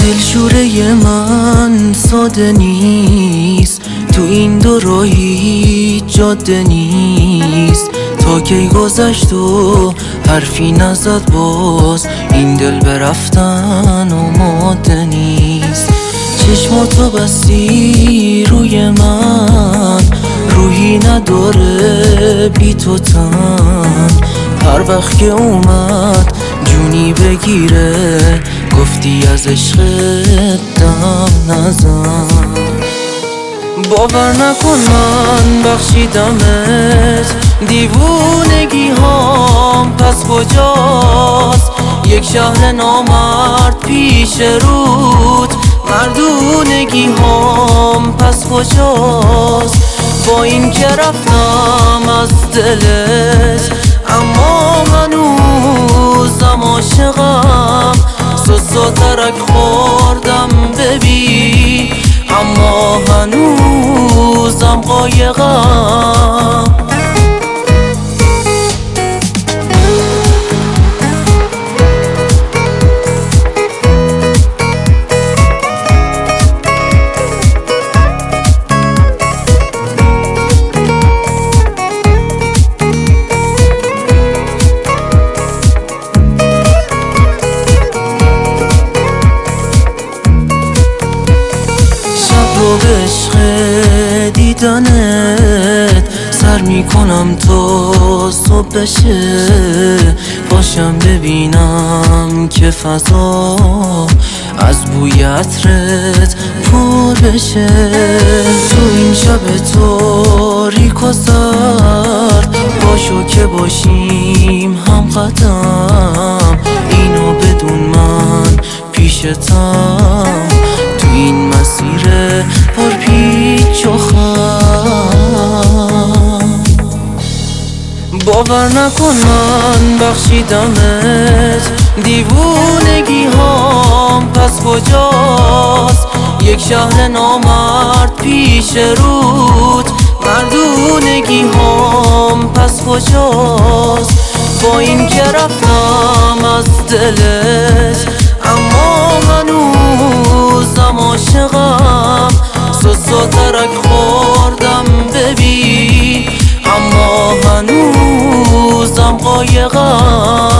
دلشوره من ساده نیست، تو این دو هیچ جاده نیست. تا کی گذشت و حرفی نزد باز، این دل برفتن آماده نیست. چشماتو بستی روی من، روحی نداره بی تو تن. هر وقت که اومد جونی بگیره، گفتی از عشقت دم نزن. باور نکن من بخشیدمت، دیوونگی هام پس کجاست؟ یک شهر نامرد پیش رود، مردونگی هام پس کجاست؟ با این که رفتم از دلت، اما هنوزم عاشقم. سس و ترک خوردم ببین، اما هنوزم قایقم. رو به عشق دیدنت سر میکنم تا صبح بشه. باشم ببینم که فضا از بوی عطرت پر بشه. تو این شب تاریک و سرد، باشو که باشیم هم قدم. اینو بدون من پیشتم، تو این مسیر پر پیچ و خم. باور نکن من بخشیدمت، دیوونگی هام پس کجاست؟ یک شهر نامرد پیش رود، مردونگی هام پس کجاست؟ با این که رفتم از دلت، اما هنوزم عاشقم. سس و ترک خوردم ببین، اما هنوزم قایقم.